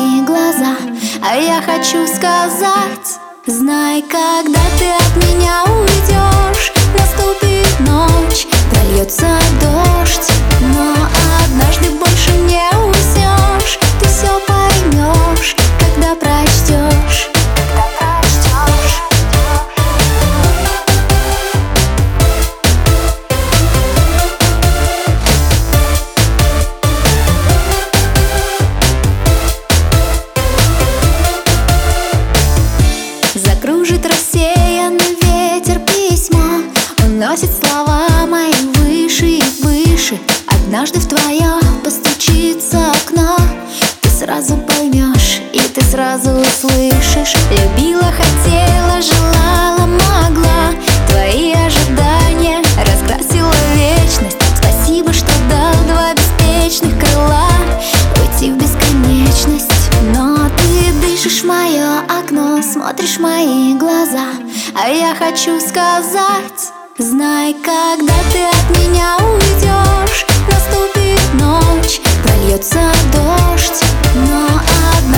мои глаза, а я хочу сказать: знай, когда ты от меня уйдешь, наступит ночь, прольется дождь, но однажды больше не уснешь. Ты все поймешь, когда прочтешь. Закружит рассеянный ветер письмо, уносит слова мои выше и выше. Однажды в твое постучится окно, ты сразу поймешь и ты сразу услышишь. Любила, хотела, желала, могла, твои ожидания раскрасила вечность. Спасибо, что дал два беспечных крыла уйти в бесконечность. Но ты дышишь в мое окно, смотришь в мои глаза, а я хочу сказать: знай, когда ты от меня уйдешь, наступит ночь, прольется дождь, но